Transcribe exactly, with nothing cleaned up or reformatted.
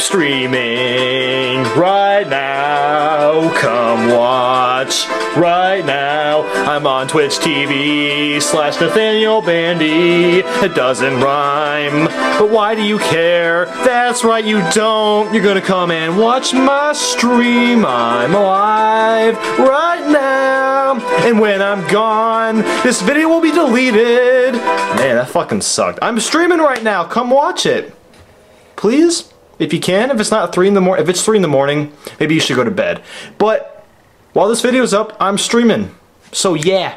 streaming right now. Come watch right now. I'm on Twitch T V slash Nathaniel Bandy. It doesn't rhyme, but why do you care? That's right, you don't. You're gonna come and watch my stream. I'm live right now, and when I'm gone, this video will be deleted. Man, that fucking sucked. I'm streaming right now. Come watch it, please, if you can. If it's not three in the morning, if it's three in the morning, maybe you should go to bed. But while this video is up, I'm streaming. So yeah.